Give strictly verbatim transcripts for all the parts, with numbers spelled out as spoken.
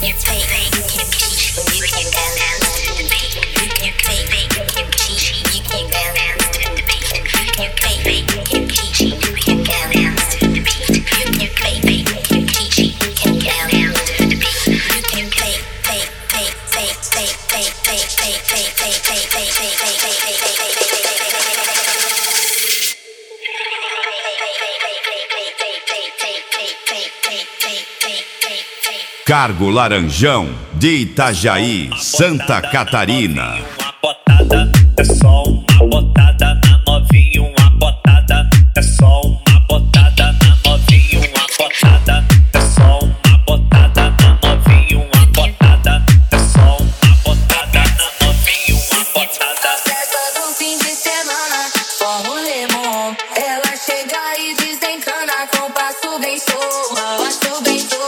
Cargo Laranjão, de Itajaí, Santa Catarina. Uma botada, é só uma botada na novinha, uma botada, é só uma botada na novinha, uma botada, é só uma botada na novinha, uma botada, é só uma botada na novinha, uma botada. Festa do fim de semana, só rolê bom. Ela chega e desencana com passo bem show, passo bem show.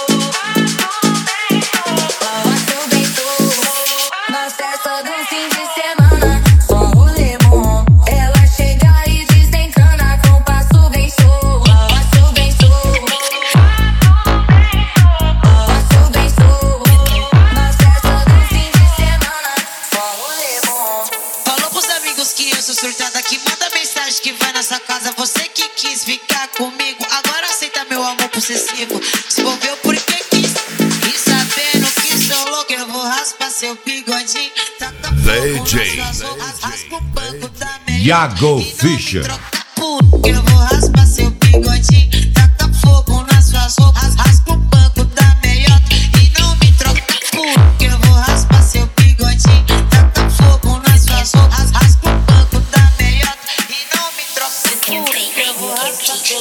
Surtada que manda mensagem que vai nessa casa. Você que quis ficar comigo, agora aceita meu amor possessivo. Se envolveu porque quis, e sabendo que sou louco, eu vou raspar seu bigodinho. Taca fogo nas suas roupas, raspa o banco da melhor. Yago Fischer. Eu vou raspar seu bigodinho. Taca fogo nas suas roupas, raspa o banco da melhor. E não me troca por, que eu vou raspar seu bigodinho. Taca fogo nas suas roupas, raspa o banco da melhor. E não me troca por, que eu vou raspar seu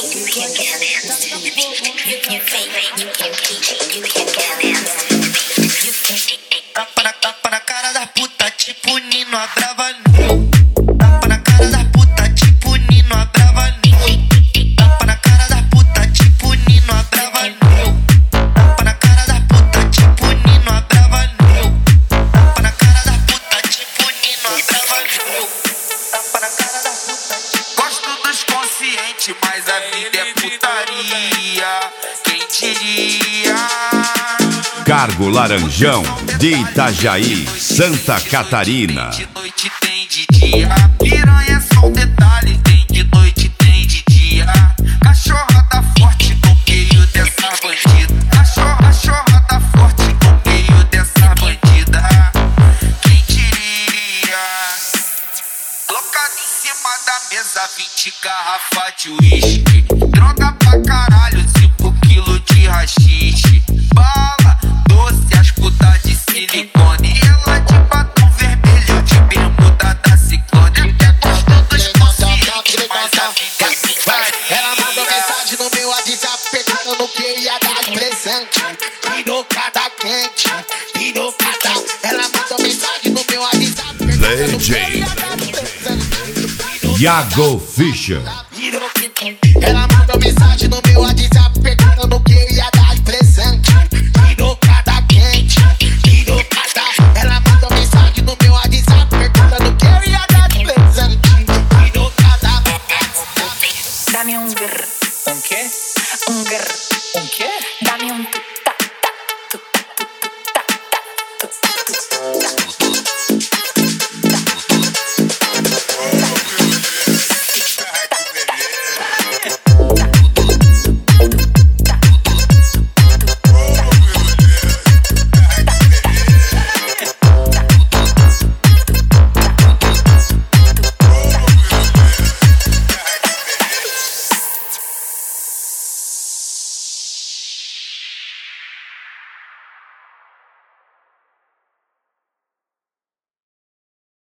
bigodinho. Tapa na, tapa na cara da puta, tipo Nino a brava. Tapa na cara da puta, tipo Nino a brava. Tapa na cara da puta, tipo Nino a brava. Tapa na cara da puta, tipo Nino a brava. Tapa na cara da puta, tipo Nino a brava. Tapa na cara da puta. Gosto dos conscientes, mas a vida é putaria. Quem diria? Cargo Laranjão, de Itajaí, Santa Catarina. Tem de noite, tem de dia. Piranha é só um detalhe. Tem de noite, tem de dia. Cachorra tá forte no meio dessa bandida. Cachorra, cachorra tá forte no meio dessa bandida. Quem diria? Colocado em cima da mesa, vinte garrafas de uísque. Droga pra caralho, cinco quilos de rachixe. Bala, doce, as putas de silicone. E ela de batom vermelho, de bermuda da Ciclone. Até gostou dos conscientes, mas a vida é putaria. Ela mandou mensagem no meu WhatsApp perguntando que ia dar de presente. Virou cada quente, virou cada. Ela mandou mensagem no meu WhatsApp perguntando que ia dar de presente. Yago Fischer. Ela mandou mensagem no meu WhatsApp perguntando que ia dar de presente. Virou cada quente, virou cada. Ela mandou mensagem no meu WhatsApp perguntando que ia dar de presente. Virou cada. Dame um grr. Um quê? Um grr. Um quê? Dame um tu ta ta tu ta tu ta tu ta tu ta.